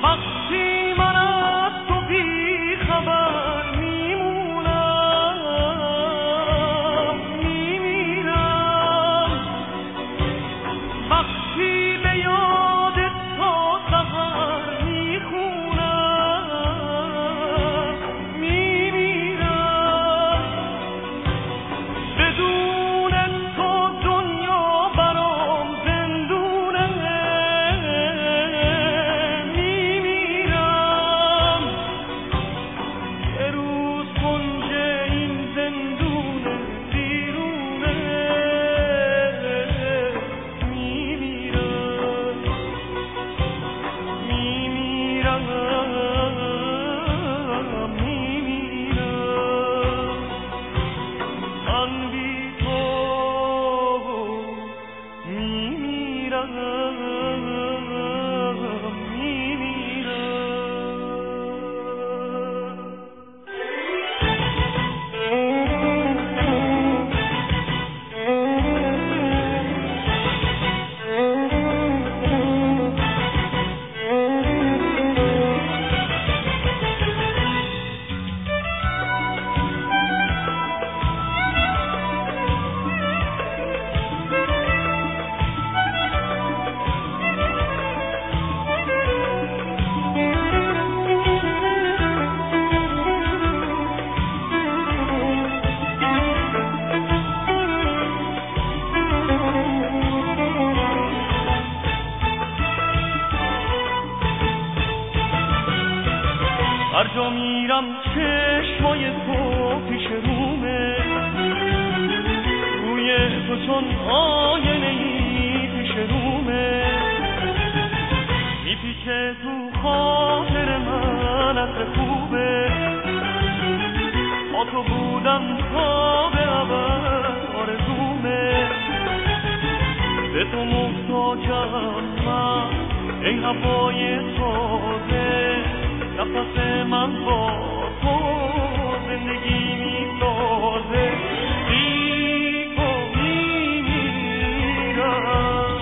وقتی من از تو بی خبر میمونم میمیرم، وقتی به یاد تو سحر میخونم میمیرم، بدون تو دنیا برام زندونه میمیرم، یه روز کنج این زندونه بیرونه میمیرم میمیرم میمیرم، من بی تو میمیرم هر جا میرم چشمای تو پیش رومه، روی تو چون آینه ای پیش رومه، میپیچه تو خاطر من عطر خوبه، با تو بودم تا به ابد آرزومه، به تو محتاجم من ای هوای تازه، نفس من با تو زندگی میسازه، بی تو میمیرم.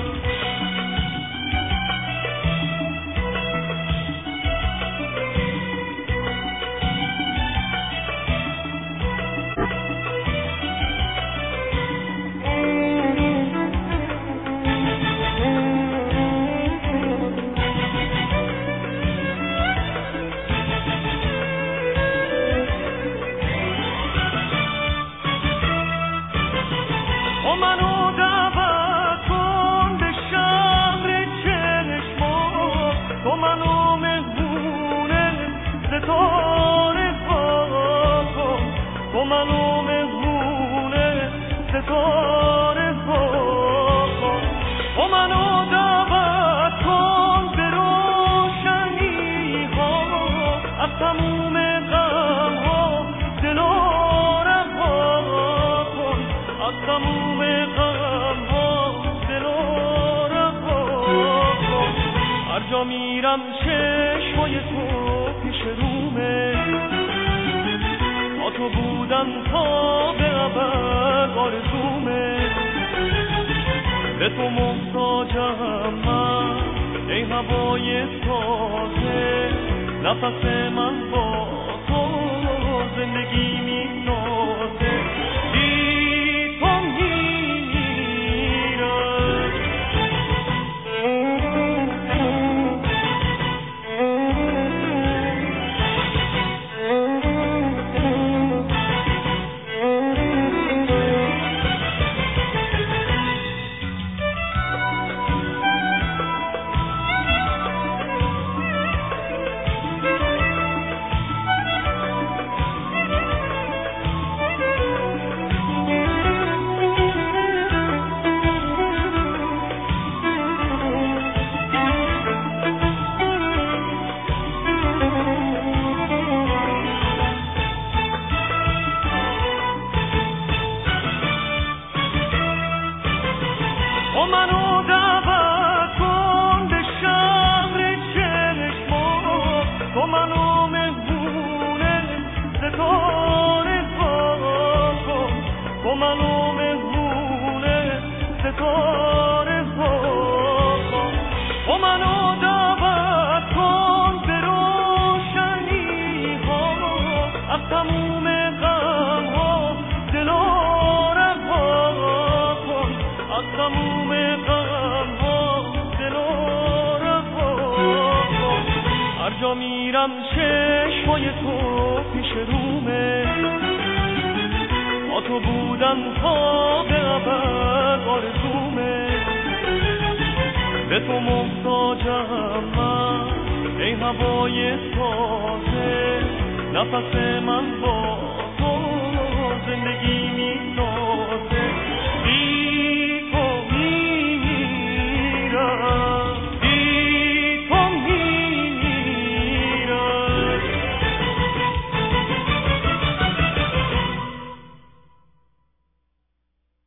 تو منو دعوت کن به شهر چشمات، تو منو مهمون ستاره ها کن، تو منو مهمون ستاره ها کن، تو منو دعوت کن به روشنی ها از تموم غم ها دلا رها کن، از تموم غم ها دلا رها کن، هر جا میرم چشمای تو پیش رومه، با تو بودم تا به ابد آرزومه، به تو محتاجم من ای هوای تازه، نفس من با تو زندگی میسازه، بی تو میمیرم. جا میرم چشمای تو پیش رومه، با تو بودم تا به ابد آرزومه. به تو محتاجم من ای هوای تازه، نفس من با تو زندگی میکنه.